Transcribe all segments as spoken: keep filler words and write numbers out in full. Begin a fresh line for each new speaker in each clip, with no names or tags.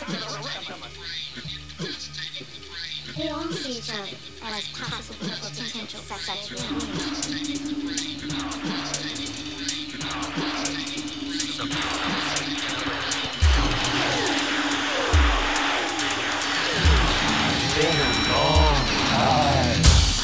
We all see each other as possible potential sexual
Been a long time.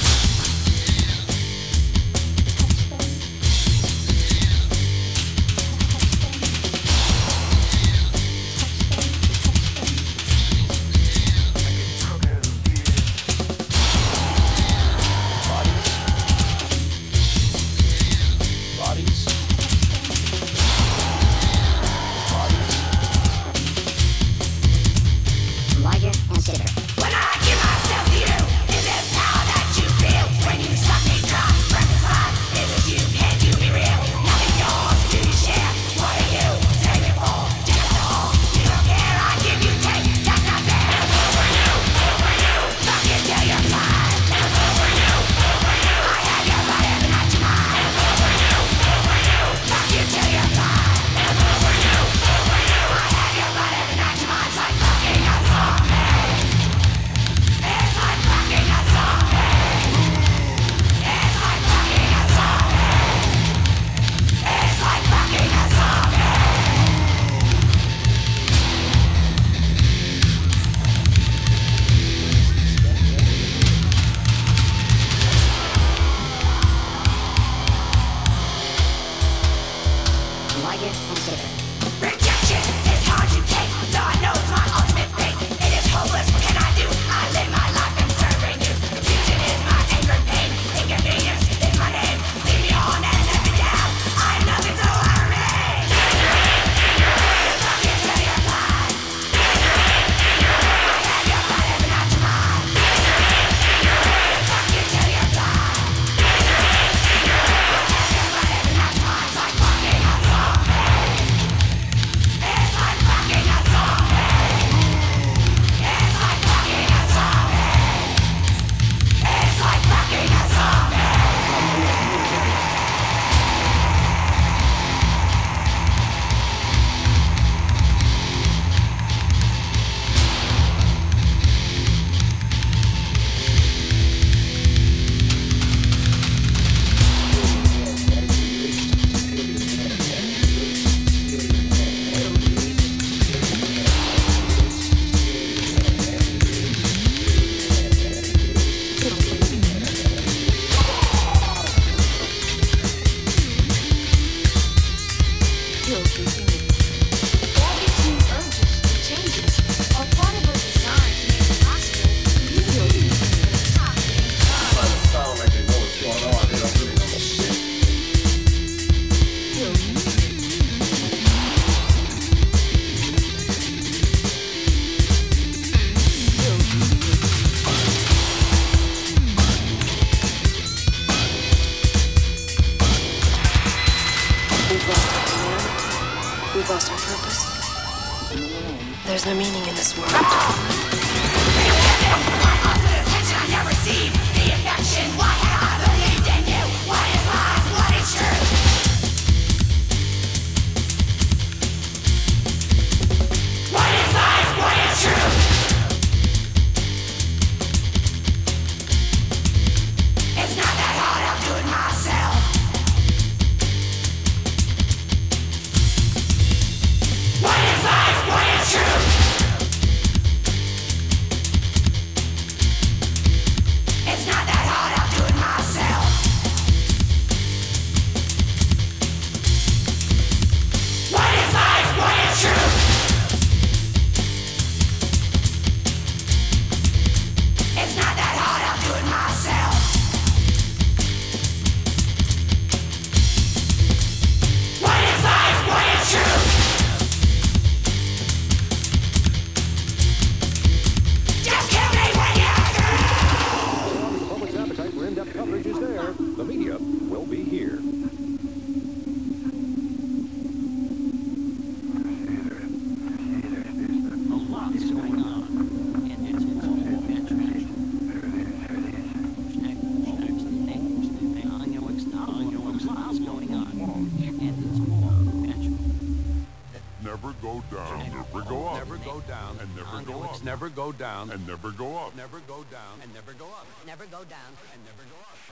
Liger and Sitter.
When I give myself to you, is it power that you feel? When you suck me dry, breakfast hot, is it you? Can you be real? Nothing yours, do you share? What are you? Take it for, just the whole. You don't care, I give you take, that's not fair. Never over you, over you. Fuck you till you're fine. Never over you, over you. I have your body, but not your mind. Never over you, over you. Fuck you till you're fine. Never over you, over you. I have your body, but not your mind. It's like fucking a zombie. It's like fucking a zombie. It's like fucking a zombie. It's like fucking a zombie.
Liger and Sitter.
Rejection is hard to take, though I know it's my ultimate fate. It is hopeless, what can I do? I live my life in serving you. Confusion is my anger, pain. Inconvenience is my name. Leave me on and let me down. I am nothing, so I remain. Fuck you till you're blind. I have your body, but not your mind. Fuck you till you're blind. I have your body, but not your mind. It's like fucking a zombie. It's like fucking a zombie. It's like fucking a zombie. It's like fucking a zombie.
All these new urges and changes are part of our design to make it possible for you to stop being
Doesn't sound like they know what's going on. They don't really know shit.
We've lost our humanity. We've lost our purpose. There's no meaning in this world.
My ultimate attention I never received. The affection, why had I believed in you? What is lies, what is truth? What is lies, what is truth? It's not that hard, I'll do it myself. What is lies, what is truth? It's not that hard, I'll do it myself.
down, and never go up. Never go down, and never go up. Never go down, and never go up. Never go down, and never go up. Never go down, and never go up.